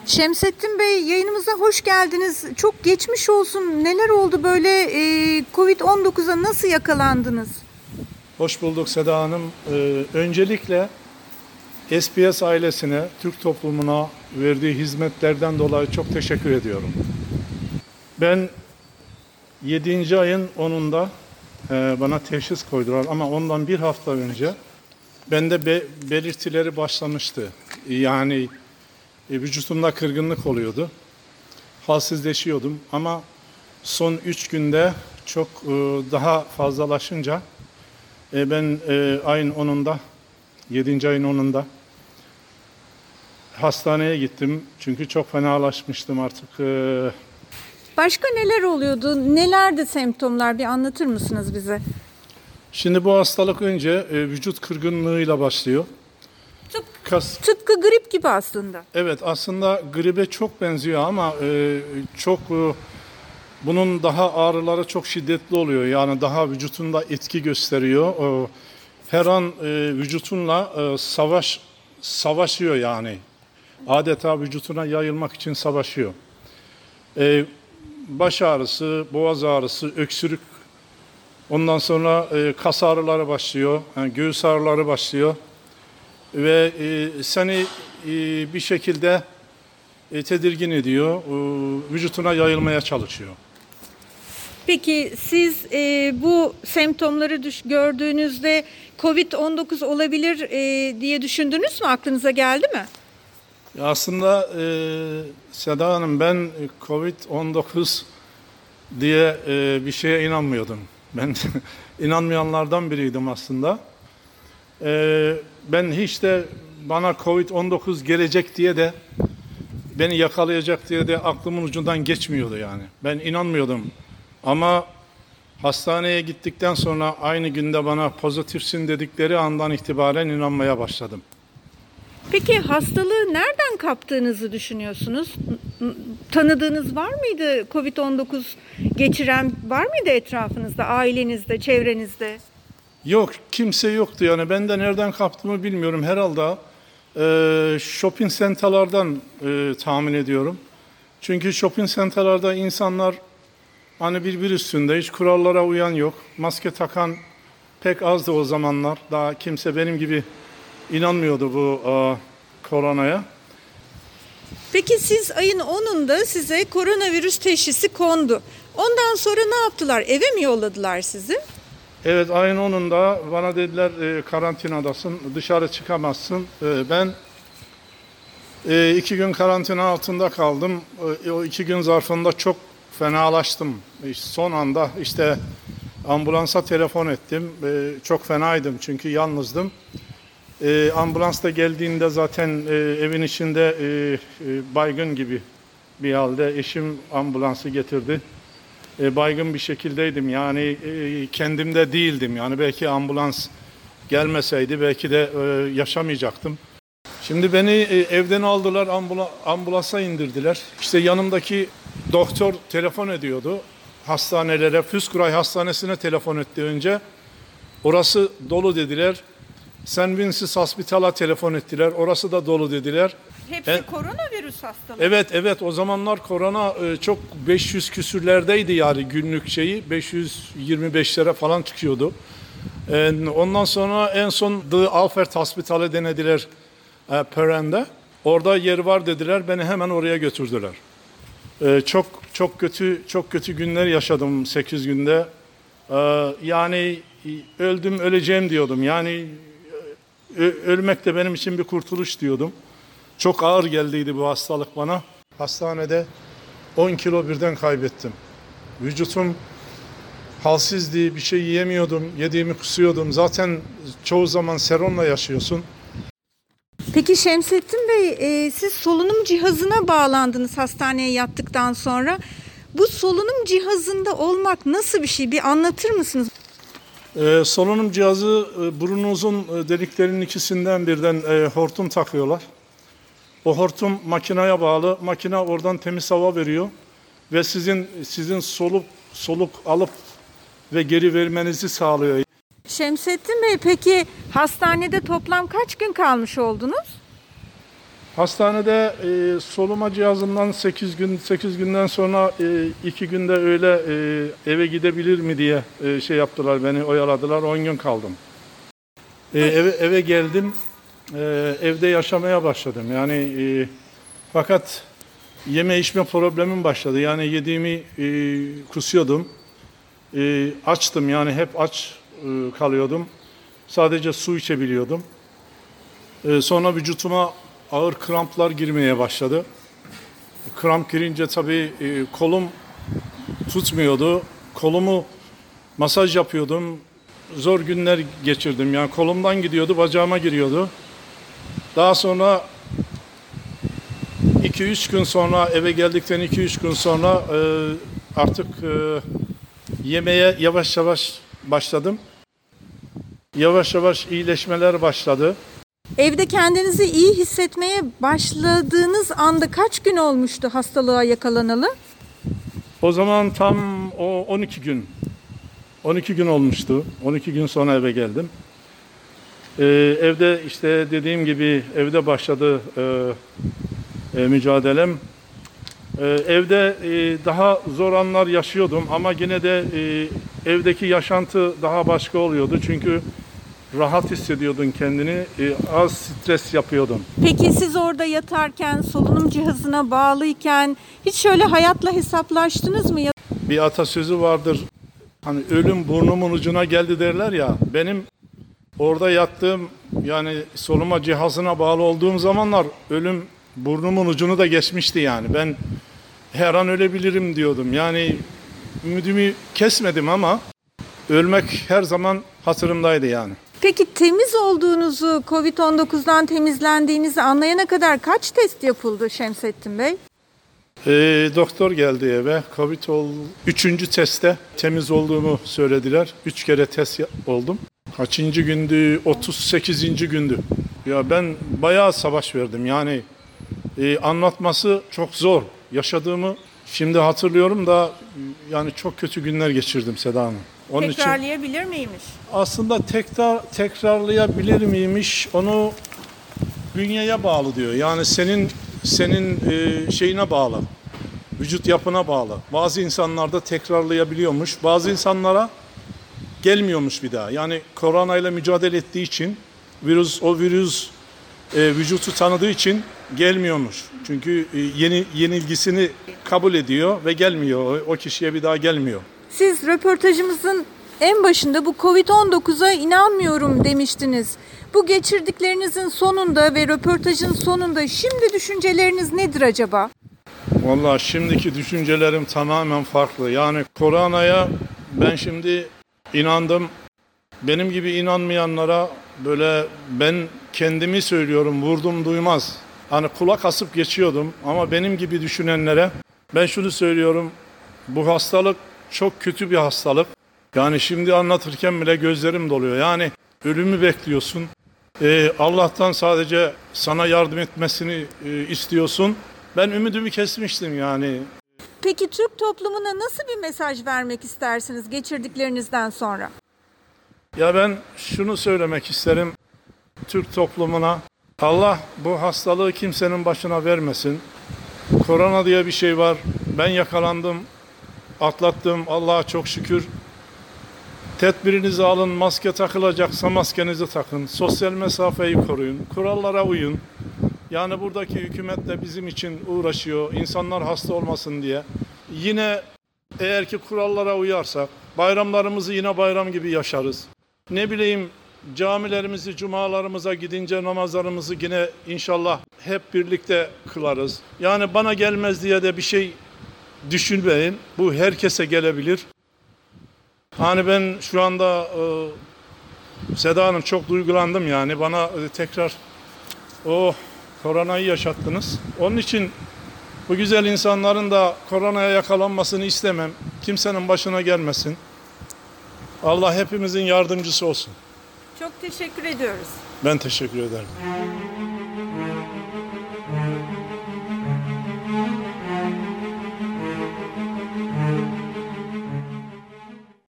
Şemsettin Bey, yayınımıza hoş geldiniz. Çok geçmiş olsun. Neler oldu böyle? Covid-19'a nasıl yakalandınız? Hoş bulduk Seda Hanım. Öncelikle SBS ailesine, Türk toplumuna verdiği hizmetlerden dolayı çok teşekkür ediyorum. Ben 7. ayın 10'unda bana teşhis koydular ama ondan bir hafta önce bende belirtileri başlamıştı. Yani vücudumda kırgınlık oluyordu. Halsizleşiyordum ama son 3 günde çok daha fazlalaşınca ben ayın 10'unda, 7. ayın 10'unda hastaneye gittim. Çünkü çok fenalaşmıştım artık. Başka neler oluyordu? Nelerdi semptomlar? Bir anlatır mısınız bize? Şimdi bu hastalık önce vücut kırgınlığıyla başlıyor. Tıpkı grip gibi aslında. Evet, aslında gribe çok benziyor ama bunun daha ağrıları çok şiddetli oluyor. Yani daha vücutunda etki gösteriyor. Her an vücutunla savaşıyor yani. Adeta vücutuna yayılmak için savaşıyor. Baş ağrısı, boğaz ağrısı, öksürük, ondan sonra kas ağrıları başlıyor, yani göğüs ağrıları başlıyor. Ve seni bir şekilde tedirgin ediyor, vücutuna yayılmaya çalışıyor. Peki siz bu semptomları gördüğünüzde Covid-19 olabilir diye düşündünüz mü? Aklınıza geldi mi? Aslında Seda Hanım, ben Covid-19 diye bir şeye inanmıyordum. Ben inanmayanlardan biriydim aslında. Ben hiç de bana Covid-19 gelecek diye de beni yakalayacak diye de aklımın ucundan geçmiyordu yani. Ben inanmıyordum. Ama hastaneye gittikten sonra aynı günde bana pozitifsin dedikleri andan itibaren inanmaya başladım. Peki hastalığı nereden kaptığınızı düşünüyorsunuz? Tanıdığınız var mıydı? Covid-19 geçiren var mıydı etrafınızda, ailenizde, çevrenizde? Yok, kimse yoktu yani. Ben de nereden kaptığımı bilmiyorum. Herhalde shopping center'lardan tahmin ediyorum. Çünkü shopping center'larda insanlar hani bir üstünde, hiç kurallara uyan yok. Maske takan pek azdı o zamanlar. Daha kimse benim gibi inanmıyordu bu koronaya. Peki siz ayın 10'unda size koronavirüs teşhisi kondu. Ondan sonra ne yaptılar? Eve mi yolladılar sizi? Evet, ayın 10'unda bana dediler karantinadasın, dışarı çıkamazsın. Ben 2 gün karantina altında kaldım. O 2 gün zarfında çok fenalaştım. Son anda işte ambulansa telefon ettim. Çok fenaydım çünkü yalnızdım. Ambulans da geldiğinde zaten evin içinde baygın gibi bir halde eşim ambulansı getirdi. Baygın bir şekildeydim yani kendimde değildim yani belki ambulans gelmeseydi belki de yaşamayacaktım. Şimdi beni evden aldılar, ambulansa indirdiler. İşte yanımdaki doktor telefon ediyordu hastanelere, Fürstenreuth Hastanesi'ne telefon etti önce. Orası dolu dediler. St. Vincent's Hospital'a telefon ettiler. Orası da dolu dediler. Hepsi koronavirüs hastalığı. Evet, o zamanlar korona çok 500 küsürlerdeydi yani günlük şeyi. 525'lere falan çıkıyordu. Ondan sonra en son The Alfred Hospital'e denediler Perren'de. Orada yer var dediler. Beni hemen oraya götürdüler. Çok kötü günler yaşadım 8 günde. Yani öleceğim diyordum. Yani ölmek de benim için bir kurtuluş diyordum. Çok ağır geldiydi bu hastalık bana. Hastanede 10 kilo birden kaybettim. Vücudum halsizdi, bir şey yiyemiyordum, yediğimi kusuyordum. Zaten çoğu zaman seronla yaşıyorsun. Peki Şemsettin Bey, siz solunum cihazına bağlandınız hastaneye yattıktan sonra. Bu solunum cihazında olmak nasıl bir şey? Bir anlatır mısınız? Solunum cihazı burnunuzun deliklerinin ikisinden birden hortum takıyorlar. O hortum makineye bağlı. Makine oradan temiz hava veriyor ve sizin soluk alıp ve geri vermenizi sağlıyor. Şemsettin Bey, peki hastanede toplam kaç gün kalmış oldunuz? Hastanede soluma cihazından 8 günden sonra 2 günde öyle eve gidebilir mi diye şey yaptılar, beni oyaladılar. 10 gün kaldım. Eve geldim. Evde yaşamaya başladım. Yani fakat yeme içme problemim başladı. Yani yediğimi kusuyordum. Açtım, yani hep aç kalıyordum. Sadece su içebiliyordum. Sonra vücutuma ağır kramplar girmeye başladı. Kramp girince tabii kolum tutmuyordu. Kolumu masaj yapıyordum. Zor günler geçirdim. Yani kolumdan gidiyordu, bacağıma giriyordu. Daha sonra 2-3 gün sonra, eve geldikten 2-3 gün sonra artık yemeye yavaş yavaş başladım. Yavaş yavaş iyileşmeler başladı. Evde kendinizi iyi hissetmeye başladığınız anda kaç gün olmuştu hastalığa yakalanalı? O zaman tam 12 gün. 12 gün olmuştu. 12 gün sonra eve geldim. Evde işte dediğim gibi evde başladı mücadelem. Evde daha zor anlar yaşıyordum ama yine de evdeki yaşantı daha başka oluyordu. Çünkü rahat hissediyordun kendini, az stres yapıyordun. Peki siz orada yatarken, solunum cihazına bağlıyken hiç şöyle hayatla hesaplaştınız mı? Bir atasözü vardır, hani ölüm burnumun ucuna geldi derler ya. Benim orada yattığım, yani solunma cihazına bağlı olduğum zamanlar ölüm burnumun ucunu da geçmişti yani. Ben her an ölebilirim diyordum. Yani ümidimi kesmedim ama ölmek her zaman hatırımdaydı yani. Peki temiz olduğunuzu, Covid-19'dan temizlendiğinizi anlayana kadar kaç test yapıldı Şemsettin Bey? Doktor geldi eve. Covid 3. testte temiz olduğumu söylediler. 3 kere test oldum. Kaçıncı gündü? 38. gündü. Ya ben bayağı savaş verdim. Yani anlatması çok zor. Yaşadığımı şimdi hatırlıyorum da yani çok kötü günler geçirdim Seda Hanım. Onun için Tekrarlayabilir miymiş? aslında tekrarlayabilir miymiş, onu bünyeye bağlı diyor. Yani senin şeyine bağlı. Vücut yapına bağlı. Bazı insanlarda tekrarlayabiliyormuş. Bazı insanlara gelmiyormuş bir daha. Yani koronayla mücadele ettiği için o virüs vücutu tanıdığı için gelmiyormuş. Çünkü yenilgisini kabul ediyor ve gelmiyor. O kişiye bir daha gelmiyor. Siz röportajımızın en başında bu Covid-19'a inanmıyorum demiştiniz. Bu geçirdiklerinizin sonunda ve röportajın sonunda şimdi düşünceleriniz nedir acaba? Vallahi şimdiki düşüncelerim tamamen farklı. Yani koronaya ben şimdi inandım. Benim gibi inanmayanlara böyle, ben kendimi söylüyorum, vurdum duymaz. Hani kulak asıp geçiyordum ama benim gibi düşünenlere ben şunu söylüyorum. Bu hastalık çok kötü bir hastalık. Yani şimdi anlatırken bile gözlerim doluyor. Yani ölümü bekliyorsun. Allah'tan sadece sana yardım etmesini istiyorsun. Ben ümidimi kesmiştim yani. Peki Türk toplumuna nasıl bir mesaj vermek istersiniz geçirdiklerinizden sonra? Ya ben şunu söylemek isterim Türk toplumuna. Allah bu hastalığı kimsenin başına vermesin. Korona diye bir şey var. Ben yakalandım, atlattım. Allah'a çok şükür. Tedbirinizi alın, maske takılacaksa maskenizi takın. Sosyal mesafeyi koruyun, kurallara uyun. Yani buradaki hükümet de bizim için uğraşıyor, insanlar hasta olmasın diye. Yine eğer ki kurallara uyarsak, bayramlarımızı yine bayram gibi yaşarız. Ne bileyim, camilerimizi, cumalarımıza gidince namazlarımızı yine inşallah hep birlikte kılarız. Yani bana gelmez diye de bir şey düşünmeyin. Bu herkese gelebilir. Hani ben şu anda Seda Hanım çok duygulandım yani. Bana tekrar koronayı yaşattınız. Onun için bu güzel insanların da koronaya yakalanmasını istemem. Kimsenin başına gelmesin. Allah hepimizin yardımcısı olsun. Çok teşekkür ediyoruz. Ben teşekkür ederim.